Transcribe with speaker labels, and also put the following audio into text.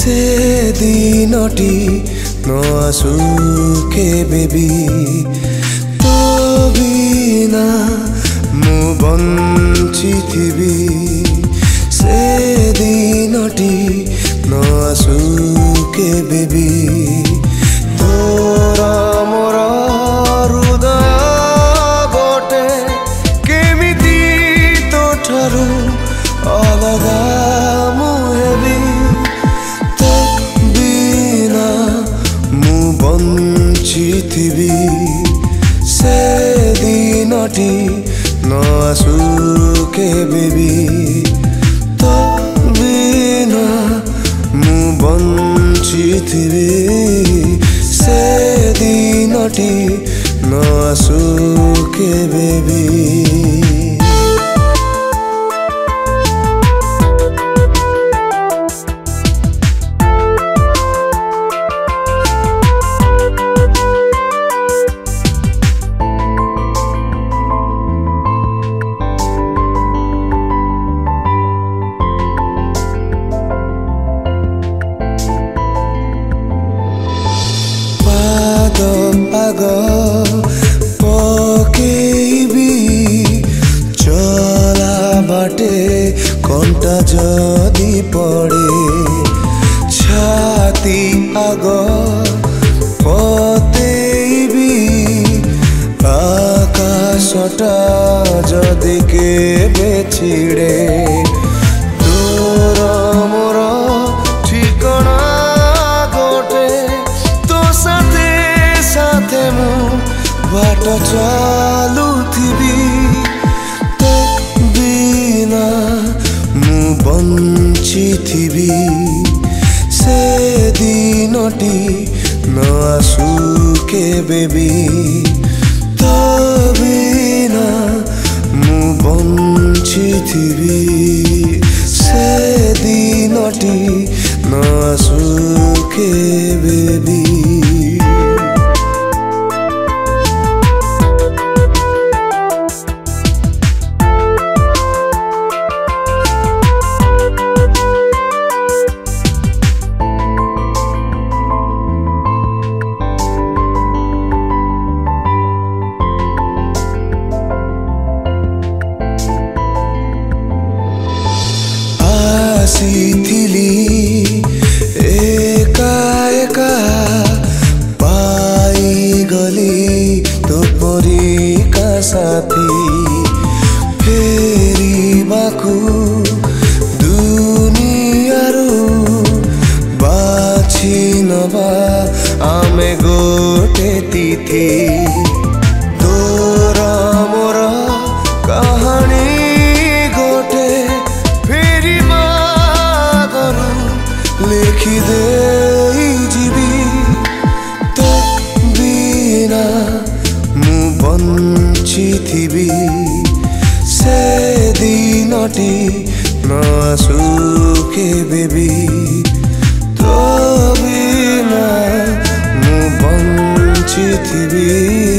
Speaker 1: से दिनटी न आसु केबे भी तो बिना मु बंचिथिबी से दिनटी न आसु केबे भी तोरा मोर हृदय गोटे केमिति तो ठारू अलगा मु हेबी तो बिना मु बंचिथिबी से दिनटी न आसु केबे भी तो बिना मु बंचिथिबी से दिनटी न आसु केबे भी। आग पकेबी चला बाटे कंटा जदि पड़े छाती आग पतेबी आकाशटा जदि केबे छिड़े तोर मोर ठिकाना गोटे तो साथे साथे मु बाट चालुथिबी तो बिना मु बंचिथिबी से दिनटी न आसु केबे भी तो बिना मु बंचिथिबी से दिनटी न आसु केबे भी। आसिथिली एका एका पाई गली तो परी का साथी फेरी बाकु दुनियारू बाछि नबा आमे गोटे तिथि तोरा मोर कहानी गोटे फेरी लिखि दे जीवी तो बिना मु बंचिथिबी से दिनटी न आसु केबे भी तो बिना मु बंचिथिबी।